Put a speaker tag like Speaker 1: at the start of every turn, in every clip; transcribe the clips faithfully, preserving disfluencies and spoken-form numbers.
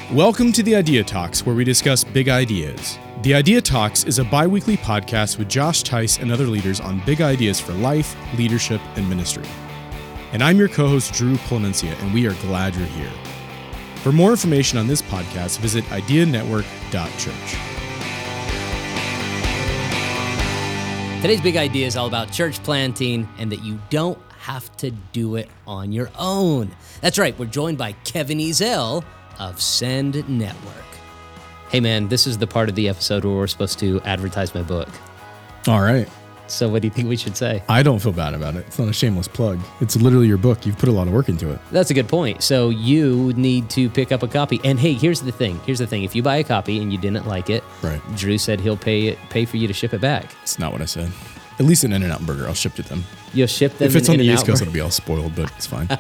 Speaker 1: Welcome to the Idea Talks, where we discuss big ideas. The Idea Talks is a bi-weekly podcast with Josh Tice and other leaders on big ideas for life, leadership, and ministry. And I'm your co-host, Drew Planencia, and we are glad you're here. For more information on this podcast, visit idea network dot church.
Speaker 2: Today's big idea is all about church planting and that you don't have to do it on your own. That's right, we're joined by Kevin Ezell of Send Network. Hey man, this is the part of the episode where we're supposed to advertise my book.
Speaker 1: All right.
Speaker 2: So what do you think we should say?
Speaker 1: I don't feel bad about it. It's not a shameless plug. It's literally your book. You've put a lot of work into it.
Speaker 2: That's a good point. So you need to pick up a copy. And hey, here's the thing. Here's the thing. If you buy a copy and you didn't like it,
Speaker 1: right.
Speaker 2: Drew said he'll pay it, pay for you to ship it back.
Speaker 1: That's not what I said. At least an In-N-Out burger, I'll ship to them.
Speaker 2: You'll ship them.
Speaker 1: If it's
Speaker 2: an
Speaker 1: on the
Speaker 2: In-N-Out
Speaker 1: East Coast,
Speaker 2: burger?
Speaker 1: it'll be all spoiled, but it's fine.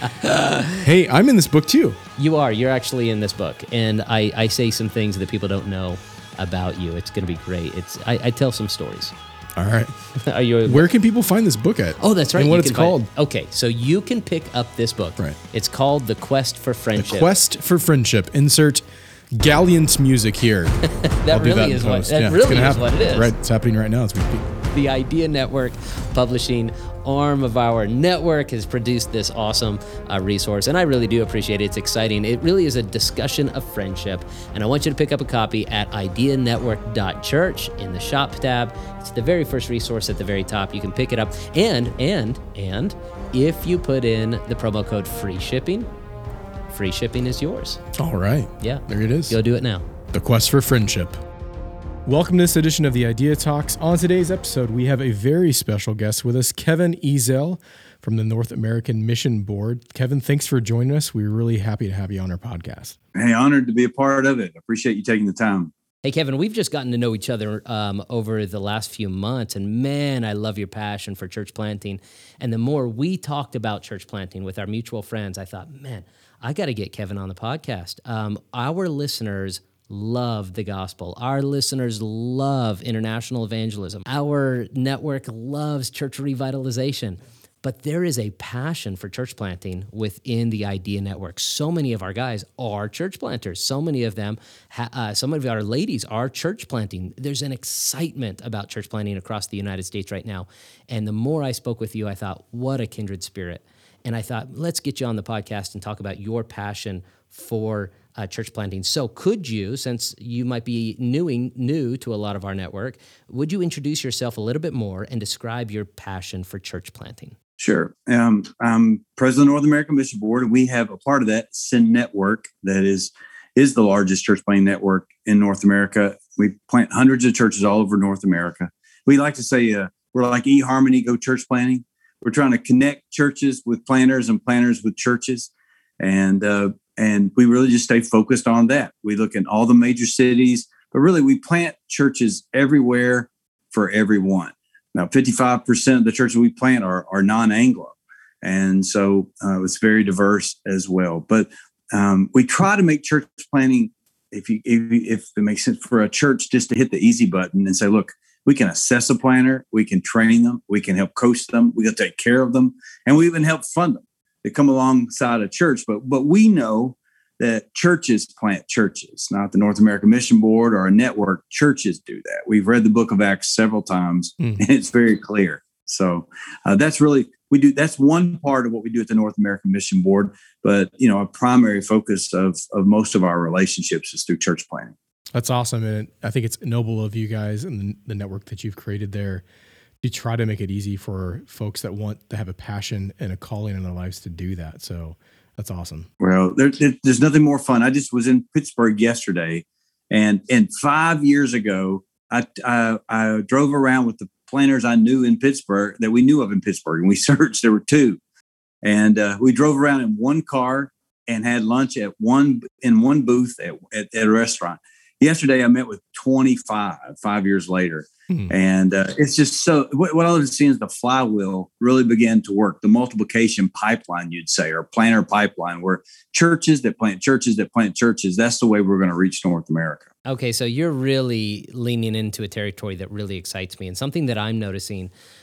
Speaker 1: Hey, I'm in this book too.
Speaker 2: You are. You're actually in this book. And I, I say some things that people don't know about you. It's going to be great. It's I, I tell some stories.
Speaker 1: All right.
Speaker 2: Are you?
Speaker 1: Where can people find this book at?
Speaker 2: Oh, that's right.
Speaker 1: And what
Speaker 2: You
Speaker 1: it's
Speaker 2: can find-
Speaker 1: called.
Speaker 2: Okay, so you can pick up this book.
Speaker 1: Right.
Speaker 2: It's called The Quest for
Speaker 1: The
Speaker 2: Friendship.
Speaker 1: Quest for Friendship. Insert Galleon's music here.
Speaker 2: that
Speaker 1: I'll do
Speaker 2: really
Speaker 1: that in
Speaker 2: is what
Speaker 1: post.
Speaker 2: that
Speaker 1: Yeah, it's
Speaker 2: really
Speaker 1: gonna
Speaker 2: is
Speaker 1: happen.
Speaker 2: what it is.
Speaker 1: Right. It's happening right now as we speak.
Speaker 2: The Idea Network publishing arm of our network has produced this awesome uh, resource, and I really do appreciate it. It's exciting. It really is a discussion of friendship, and I want you to pick up a copy at idea network dot church in the shop tab. It's the very first resource at the very top. You can pick it up, and and and if you put in the promo code free shipping, free shipping is yours.
Speaker 1: All right.
Speaker 2: Yeah,
Speaker 1: There it is.
Speaker 2: go do it now.
Speaker 1: The Quest for Friendship. Welcome to this edition of the Idea Talks. On today's episode, we have a very special guest with us, Kevin Ezell from the North American Mission Board. Kevin, thanks for joining us. We're really happy to have you on our podcast.
Speaker 3: Hey, honored to be a part of it. Appreciate you taking the time.
Speaker 2: Hey, Kevin, we've just gotten to know each other um, over the last few months, and man, I love your passion for church planting. And the more we talked about church planting with our mutual friends, I thought, man, I got to get Kevin on the podcast. Um, our listeners love the gospel. Our listeners love international evangelism. Our network loves church revitalization. But there is a passion for church planting within the Idea Network. So many of our guys are church planters. So many of them, ha- uh, some of our ladies are church planting. There's an excitement about church planting across the United States right now. And the more I spoke with you, I thought, what a kindred spirit. And I thought, let's get you on the podcast and talk about your passion for uh, church planting. So could you, since you might be newing, new to a lot of our network, would you introduce yourself a little bit more and describe your passion for church planting?
Speaker 3: Sure. Um, I'm president of North American Mission Board, and we have a part of that, Send Network, that is is the largest church planting network in North America. We plant hundreds of churches all over North America. We like to say uh, we're like eHarmony, go church planting. We're trying to connect churches with planters and planters with churches. And uh, and we really just stay focused on that. We look in all the major cities, but really we plant churches everywhere for everyone. Now, fifty-five percent of the churches we plant are, are non-Anglo. And so uh, it's very diverse as well. But um, we try to make church planting, if, you, if, if it makes sense for a church, just to hit the easy button and say, look, we can assess a planter, we can train them, we can help coach them, we can take care of them, and we even help fund them. They come alongside a church. But, but we know that churches plant churches, not the North American Mission Board or a network. Churches do that. We've read the book of Acts several times, mm. and it's very clear. So uh, that's really, we do, that's one part of what we do at the North American Mission Board. But, you know, a primary focus of, of most of our relationships is through church planting.
Speaker 1: That's awesome. And I think it's noble of you guys and the, the network that you've created there to try to make it easy for folks that want to have a passion and a calling in their lives to do that. So that's awesome.
Speaker 3: Well, there, there, there's nothing more fun. I just was in Pittsburgh yesterday, and and five years ago, I, I I drove around with the planters I knew in Pittsburgh that we knew of in Pittsburgh, and we searched. There were two, and uh, we drove around in one car and had lunch at one in one booth at, at, at a restaurant. Yesterday, I met with twenty-five, five years later. Mm-hmm. And uh, it's just so, what, what I was seeing is the flywheel really began to work, the multiplication pipeline, you'd say, or planter pipeline, where churches that plant churches that plant churches, that's the way we're going to reach North America.
Speaker 2: Okay, so you're really leaning into a territory that really excites me. And something that I'm noticing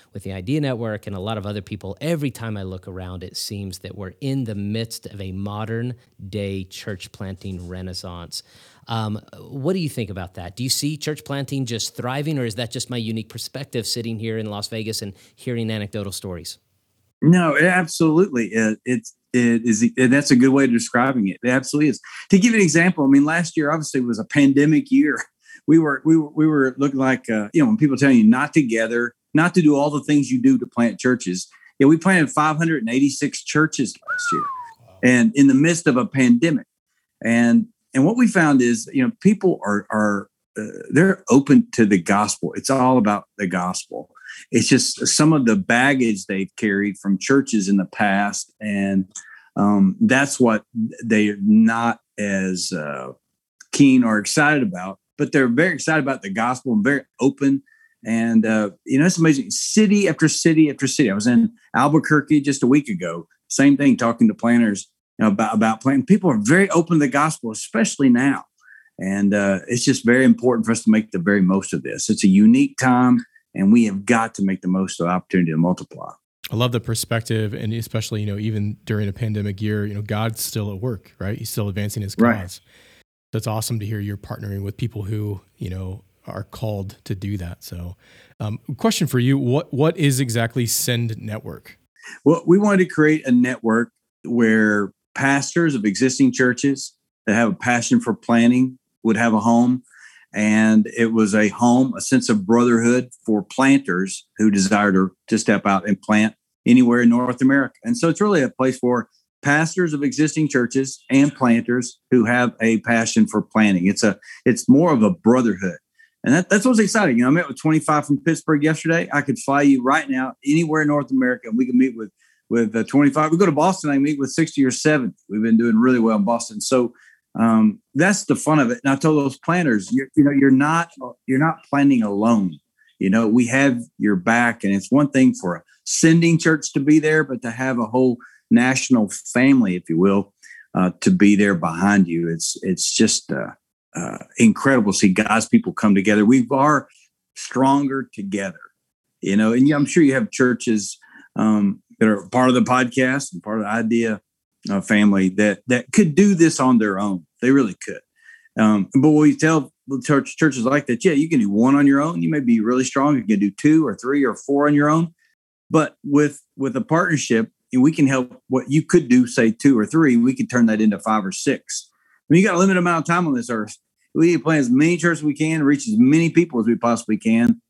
Speaker 2: with the Idea Network and a lot of other people, every time I look around, it seems that we're in the midst of a modern day church planting renaissance. Um, what do you think about that? Do you see church planting just thriving, or is that just my unique perspective sitting here in Las Vegas and hearing anecdotal stories?
Speaker 3: No, it absolutely. It, it's it is. It, that's a good way of describing it. It absolutely is. To give you an example, I mean, last year obviously was a pandemic year. We were we were we were looking like uh, you know, when people tell you not to gather, not to do all the things you do to plant churches. Yeah, we planted five hundred eighty-six churches last year, and in the midst of a pandemic. And and what we found is, you know, people are are uh, they're open to the gospel. It's all about the gospel. It's just some of the baggage they've carried from churches in the past, and um, that's what they're not as uh, keen or excited about. But they're very excited about the gospel and very open. And uh, you know, it's amazing. City after city after city. I was in Albuquerque just a week ago. Same thing, talking to planners, you know, about about planting. People are very open to the gospel, especially now. And uh, it's just very important for us to make the very most of this. It's a unique time, and we have got to make the most of the opportunity to multiply.
Speaker 1: I love the perspective, and especially, you know, even during a pandemic year, you know, God's still at work, right? He's still advancing his cause. Right. That's awesome to hear you're partnering with people who, you know, are called to do that. So, um, question for you, what what is exactly Send Network?
Speaker 3: Well, we wanted to create a network where pastors of existing churches that have a passion for planting would have a home. And it was a home, a sense of brotherhood for planters who desire to, to step out and plant anywhere in North America. And so it's really a place for pastors of existing churches and planters who have a passion for planting. It's a, it's more of a brotherhood. And that, that's what's exciting. You know, I met with twenty-five from Pittsburgh yesterday. I could fly you right now anywhere in North America, and we can meet with, with uh, twenty-five. We go to Boston, I meet with sixty or seventy. We've been doing really well in Boston. So um, that's the fun of it. And I told those planners, you're, you know, you're not, you're not planting alone. You know, we have your back, and it's one thing for a sending church to be there, but to have a whole national family, if you will, uh, to be there behind you. It's, it's just uh, uh, incredible to see God's people come together. We are stronger together, you know, and yeah, I'm sure you have churches um, that are part of the podcast and part of the Idea uh, family that, that could do this on their own. They really could. Um, but when you tell church, churches like that, yeah, you can do one on your own. You may be really strong. You can do two or three or four on your own. But with, with a partnership, we can help what you could do, say two or three, we could turn that into five or six. I mean, you got a limited amount of time on this earth. We need to plant as many churches as we can, reach as many people as we possibly can.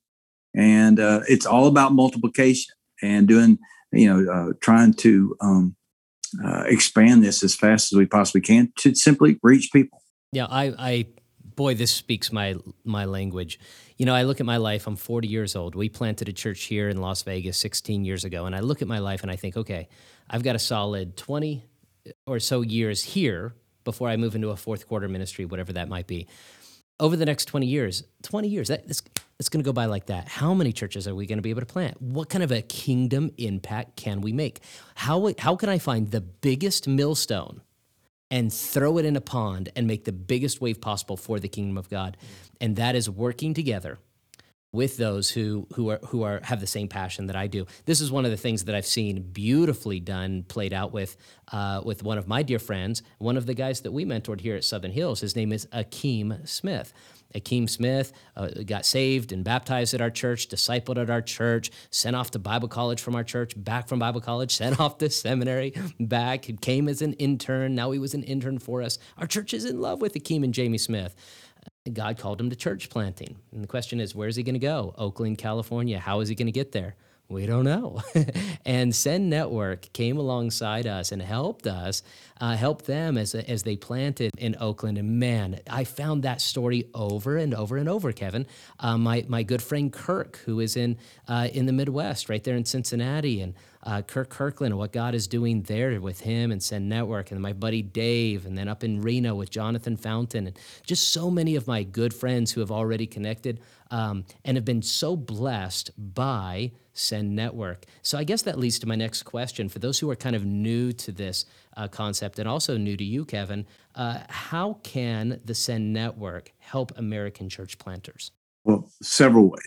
Speaker 3: And uh, it's all about multiplication and doing, you know, uh, trying to um, uh, expand this as fast as we possibly can to simply reach people.
Speaker 2: Yeah, I, I, boy, this speaks my my language. You know, I look at my life. I'm forty years old. We planted a church here in Las Vegas sixteen years ago, and I look at my life and I think, okay, I've got a solid twenty or so years here before I move into a fourth quarter ministry, whatever that might be. Over the next twenty years, twenty years, that, it's, it's going to go by like that. How many churches are we going to be able to plant? What kind of a kingdom impact can we make? How how can I find the biggest millstone and throw it in a pond and make the biggest wave possible for the kingdom of God? And that is working together with those who who are who are have the same passion that I do. This is one of the things that I've seen beautifully done, played out with uh, with one of my dear friends, one of the guys that we mentored here at Southern Hills. His name is Akeem Smith. Akeem Smith uh, got saved and baptized at our church, discipled at our church, sent off to Bible college from our church, back from Bible college, sent off to seminary, back, came as an intern. Now he was an intern for us. Our church is in love with Akeem and Jamie Smith. God called him to church planting. And the question is, where's he going to go? Oakland, California. How is he going to get there? We don't know. And Send Network came alongside us and helped us, uh, helped them as as they planted in Oakland. And man, I found that story over and over and over, Kevin. Uh, my my good friend Kirk, who is in uh, in the Midwest, right there in Cincinnati, and uh, Kirk Kirkland, and what God is doing there with him and Send Network, and my buddy Dave, and then up in Reno with Jonathan Fountain, and just so many of my good friends who have already connected um, and have been so blessed by Send Network. So I guess that leads to my next question. For those who are kind of new to this uh, concept, and also new to you, Kevin, uh, how can the Send Network help American church planters?
Speaker 3: Well, several ways.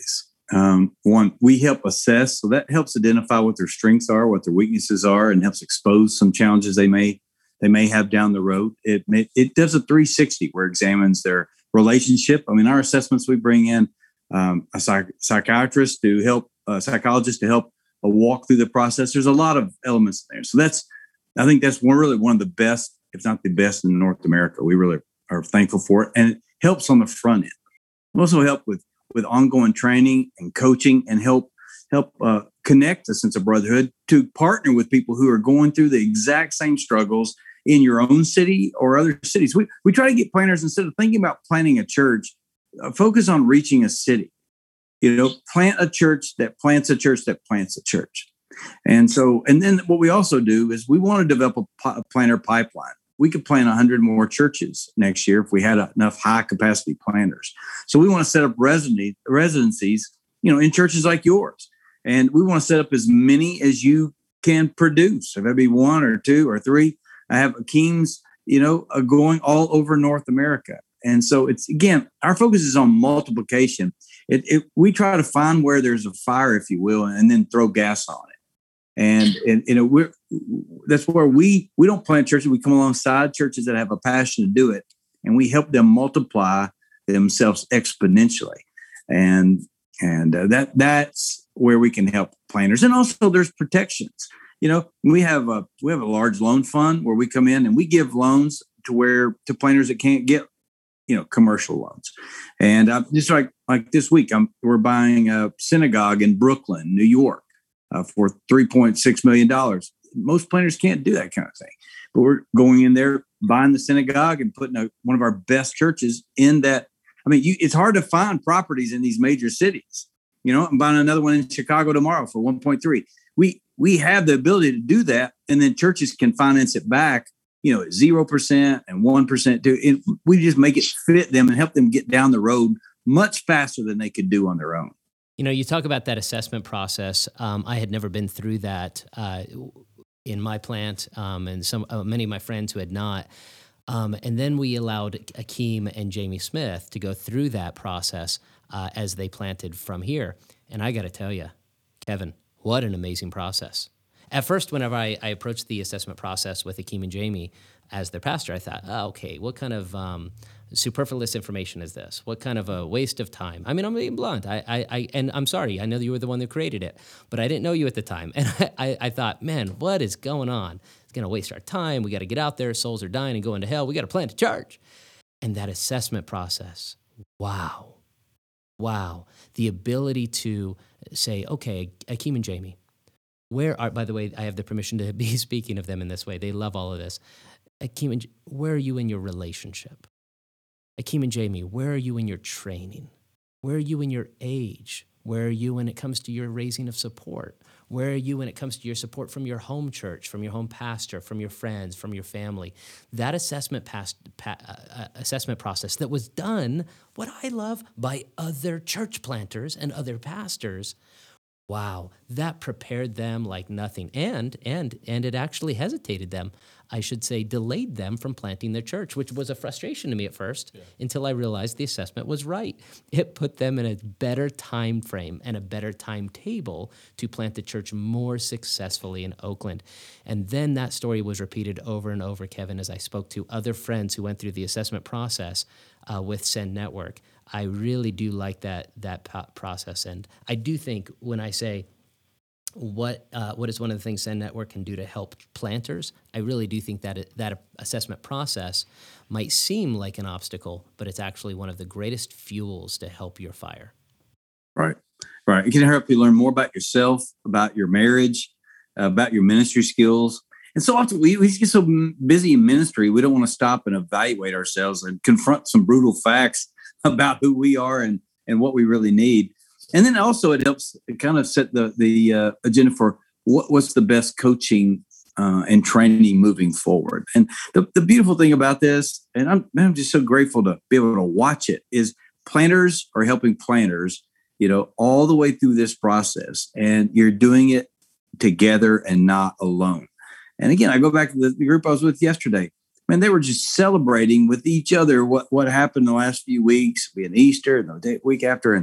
Speaker 3: Um, one, we help assess, so that helps identify what their strengths are, what their weaknesses are, and helps expose some challenges they may they may have down the road. It may, it does a three sixty where it examines their relationship. I mean, our assessments, we bring in um, a psych- psychiatrist to help, a psychologist to help uh, walk through the process. There's a lot of elements there. So that's, I think that's one, really one of the best, if not the best in North America. We really are thankful for it. And it helps on the front end. It also help with, with ongoing training and coaching, and help help uh, connect a sense of brotherhood, to partner with people who are going through the exact same struggles in your own city or other cities. We we try to get planners, instead of thinking about planting a church, uh, focus on reaching a city. You know, plant a church that plants a church that plants a church. And so, and then what we also do is we want to develop a, a planner pipeline. We could plant one hundred more churches next year if we had enough high capacity planners. So we want to set up residency, residencies, you know, in churches like yours. And we want to set up as many as you can produce. If it be one or two or three, I have Akeem's, you know, uh, going all over North America. And so it's, again, our focus is on multiplication. It, it, we try to find where there's a fire, if you will, and then throw gas on it. And, and you know, we're, that's where we, we don't plant churches. We come alongside churches that have a passion to do it, and we help them multiply themselves exponentially. And, and uh, that, that's where we can help planners. And also there's protections. You know, we have a, we have a large loan fund where we come in and we give loans to where, to planners that can't get, you know, commercial loans. And uh, just like, like this week, I'm, we're buying a synagogue in Brooklyn, New York. Uh, for three point six million dollars. Most planners can't do that kind of thing. But we're going in there, buying the synagogue and putting a, one of our best churches in that. I mean, you, it's hard to find properties in these major cities. You know, I'm buying another one in Chicago tomorrow for one point three. We we have the ability to do that, and then churches can finance it back, you know, at zero percent and one percent too. It, we just make it fit them and help them get down the road much faster than they could do on their own.
Speaker 2: You know, you talk about that assessment process. Um, I had never been through that uh, in my plant, um, and some uh, many of my friends who had not. Um, and then we allowed Akeem and Jamie Smith to go through that process uh, as they planted from here. And I got to tell you, Kevin, what an amazing process. At first, whenever I, I approached the assessment process with Akeem and Jamie as their pastor, I thought, oh, okay, what kind of um, superfluous information is this? What kind of a waste of time? I mean, I'm being blunt. I, I, I, and I'm sorry. I know you were the one that created it, but I didn't know you at the time. And I, I, I thought, man, what is going on? It's going to waste our time. We got to get out there. Souls are dying and going to hell. We got to plant a church. And that assessment process, wow, wow. The ability to say, okay, Akeem and Jamie, where are, by the way, I have the permission to be speaking of them in this way. They love all of this. Akeem and, where are you in your relationship? Akeem and Jamie, where are you in your training? Where are you in your age? Where are you when it comes to your raising of support? Where are you when it comes to your support from your home church, from your home pastor, from your friends, from your family? That assessment past, pa, uh, assessment process that was done, what I love, by other church planters and other pastors. Wow, that prepared them like nothing. And and and it actually hesitated them. I should say delayed them from planting their church, which was a frustration to me at first, yeah, until I realized the assessment was right. It put them in a better time frame and a better timetable to plant the church more successfully in Oakland. And then that story was repeated over and over, Kevin, as I spoke to other friends who went through the assessment process uh, with Send Network. I really do like that that process. And I do think when I say what uh, what is one of the things Send Network can do to help planters, I really do think that it, that assessment process might seem like an obstacle, but it's actually one of the greatest fuels to help your fire.
Speaker 3: Right, right. It can help you learn more about yourself, about your marriage, uh, about your ministry skills. And so often we, we get so busy in ministry, we don't want to stop and evaluate ourselves and confront some brutal facts about who we are and, and what we really need. And then also it helps kind of set the, the uh, agenda for what, what's the best coaching uh, and training moving forward. And the, the beautiful thing about this, and I'm, I'm just so grateful to be able to watch it, is planners are helping planners, you know, all the way through this process. And you're doing it together and not alone. And again, I go back to the, the group I was with yesterday. Man, they were just celebrating with each other what, what happened the last few weeks, being Easter and the day, week after. And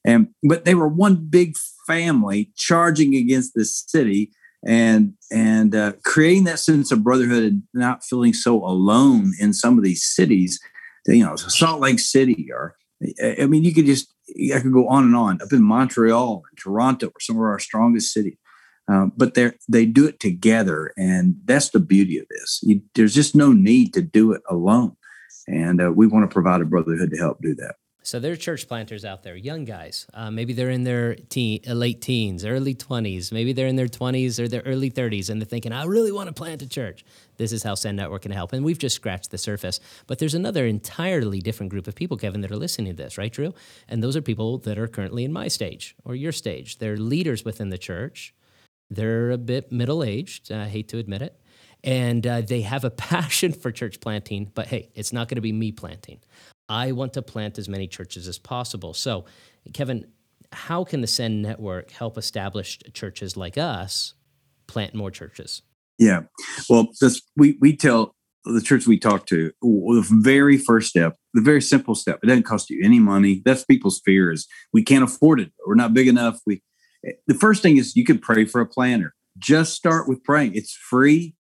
Speaker 3: And but they were one big family charging against this city and and uh, creating that sense of brotherhood and not feeling so alone in some of these cities. You know, Salt Lake City, or I mean, you could just I could go on and on. Up in Montreal and Toronto are some of our strongest cities. Um, but they they do it together, and that's the beauty of this. You, there's just no need to do it alone, and uh, we want to provide a brotherhood to help do that.
Speaker 2: So there are church planters out there, young guys. Uh, maybe they're in their teen, uh, late teens, early twenties. Maybe they're in their twenties or their early thirties, and they're thinking, I really want to plant a church. This is how Send Network can help. And we've just scratched the surface. But there's another entirely different group of people, Kevin, that are listening to this, right, Drew? And those are people that are currently in my stage or your stage. They're leaders within the church. They're a bit middle-aged, I hate to admit it, and uh, they have a passion for church planting, but hey, it's not going to be me planting. I want to plant as many churches as possible. So, Kevin, how can the Send Network help established churches like us plant more churches?
Speaker 3: Yeah, well, this, we, we tell the church we talk to, the very first step, the very simple step, it doesn't cost you any money. That's people's fear is we can't afford it. We're not big enough. We The first thing is you could pray for a planner. Just start with praying. It's free,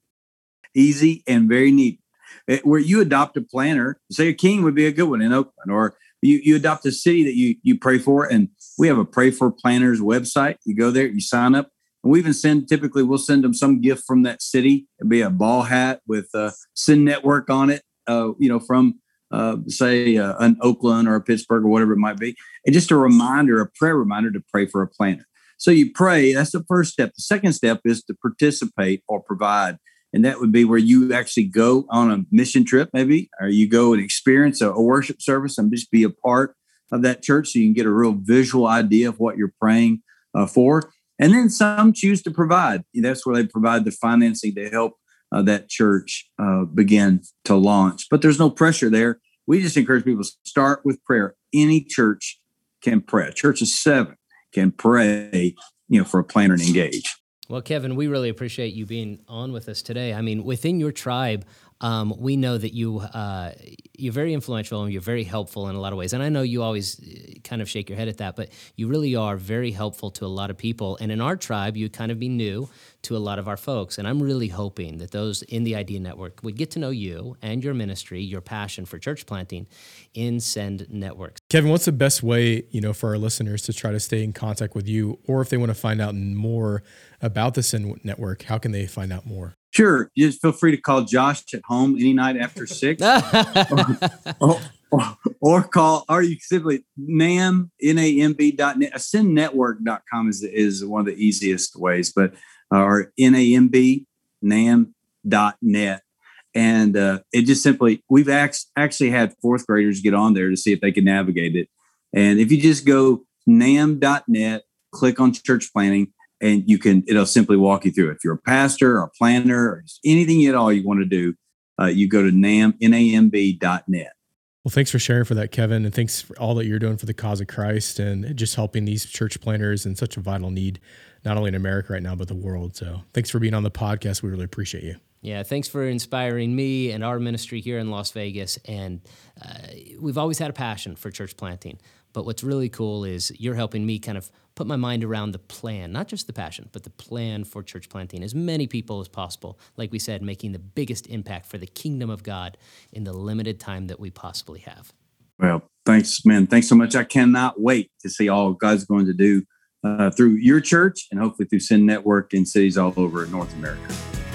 Speaker 3: easy, and very neat. It, where you adopt a planner, say a King would be a good one in Oakland, or you, you adopt a city that you, you pray for, and we have a Pray for Planners website. You go there, you sign up, and we even send, typically we'll send them some gift from that city. It'd be a ball hat with a Send Network on it, uh, you know, from Uh, say uh, an Oakland or a Pittsburgh or whatever it might be. And just a reminder, a prayer reminder to pray for a planner. So you pray, that's the first step. The second step is to participate or provide. And that would be where you actually go on a mission trip, maybe, or you go and experience a, a worship service and just be a part of that church so you can get a real visual idea of what you're praying uh, for. And then some choose to provide. That's where they provide the financing to help uh, that church uh, begin to launch. But there's no pressure there. We just encourage people to start with prayer. Any church can pray. A church of seven can pray, you know, for a planner and engage.
Speaker 2: Well, Kevin, we really appreciate you being on with us today. I mean, within your tribe, um, we know that you, uh, you're very influential and you're very helpful in a lot of ways. And I know you always kind of shake your head at that, but you really are very helpful to a lot of people. And in our tribe, you kind of be new to a lot of our folks. And I'm really hoping that those in the Idea Network would get to know you and your ministry, your passion for church planting in Send Network.
Speaker 1: Kevin, what's the best way, you know, for our listeners to try to stay in contact with you, or if they want to find out more about the Send Network, how can they find out more?
Speaker 3: Sure. You just feel free to call Josh at home any night after six, or, or, or, or call, or you simply NAM, N A M B dot net. Send Network dot com is, is one of the easiest ways, but or N A M B, NAM dot net. And uh, it just simply, we've act- actually had fourth graders get on there to see if they can navigate it. And if you just go NAM dot net, click on church planting, and you can, it'll simply walk you through it. If you're a pastor or a planner or anything at all you want to do, uh, you go to NAM, N A M B dot net.
Speaker 1: Well, thanks for sharing for that, Kevin, and thanks for all that you're doing for the cause of Christ and just helping these church planners in such a vital need, not only in America right now, but the world. So thanks for being on the podcast. We really appreciate you.
Speaker 2: Yeah, thanks for inspiring me and our ministry here in Las Vegas. And uh, we've always had a passion for church planting. But what's really cool is you're helping me kind of put my mind around the plan, not just the passion, but the plan for church planting, as many people as possible. Like we said, making the biggest impact for the kingdom of God in the limited time that we possibly have.
Speaker 3: Well, thanks, man. Thanks so much. I cannot wait to see all God's going to do uh, through your church and hopefully through Send Network in cities all over North America.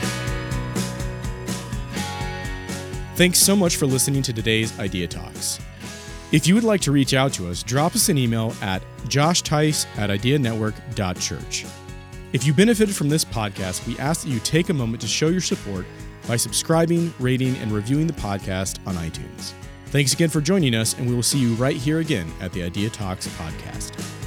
Speaker 1: Thanks so much for listening to today's Idea Talks. If you would like to reach out to us, drop us an email at josh tice at idea network dot church. If you benefited from this podcast, we ask that you take a moment to show your support by subscribing, rating, and reviewing the podcast on iTunes. Thanks again for joining us, and we will see you right here again at the Idea Talks podcast.